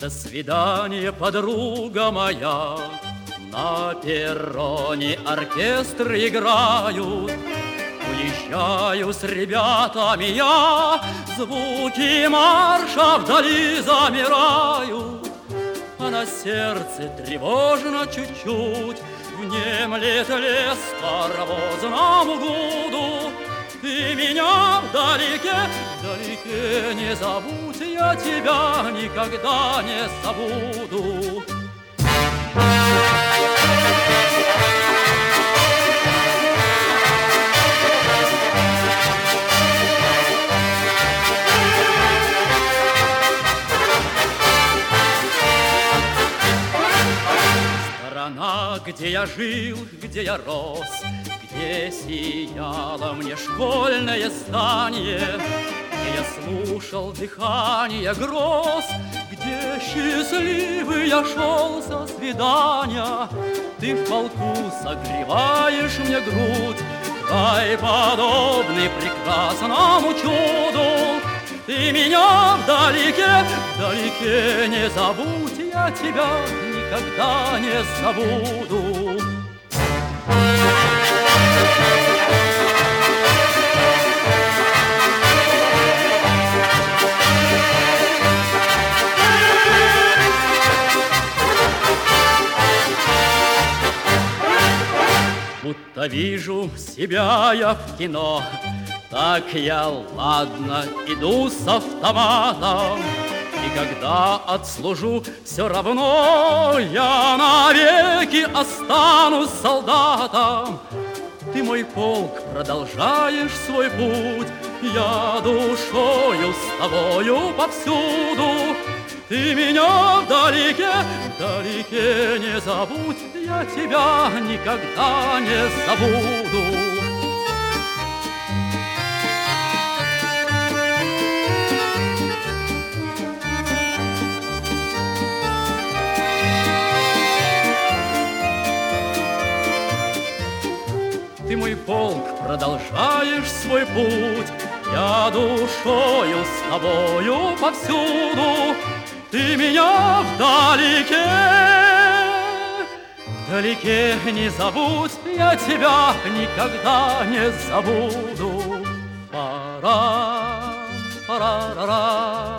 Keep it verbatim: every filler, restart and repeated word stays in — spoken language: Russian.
До свидания, подруга моя. На перроне оркестры играют. Уезжаю с ребятами я, звуки марша вдали замирают. А на сердце тревожно чуть-чуть, внемлет лес паровозному гуду. Ты меня вдалеке, вдалеке не забудь, я тебя никогда не забуду. Страна, где я жил, где я рос, где сияло мне школьное здание, где я слушал дыхание гроз, где счастливый я шел со свидания. Ты в полку согреваешь мне грудь, край подобный прекрасному чуду. Ты меня вдалеке, вдалеке не забудь, я тебя никогда не забуду. Будто вижу себя я в кино, так я ладно иду с автоматом. И когда отслужу, все равно я навеки останусь солдатом. Ты, мой полк, продолжаешь свой путь, я душою с тобою повсюду. Ты меня вдалеке, вдалеке не забудь, я тебя никогда не забуду. Ты, мой полк, продолжаешь свой путь, я душою с тобою повсюду. Ты меня вдалеке, вдалеке не забудь, я тебя никогда не забуду. Пара, пара-ра-ра.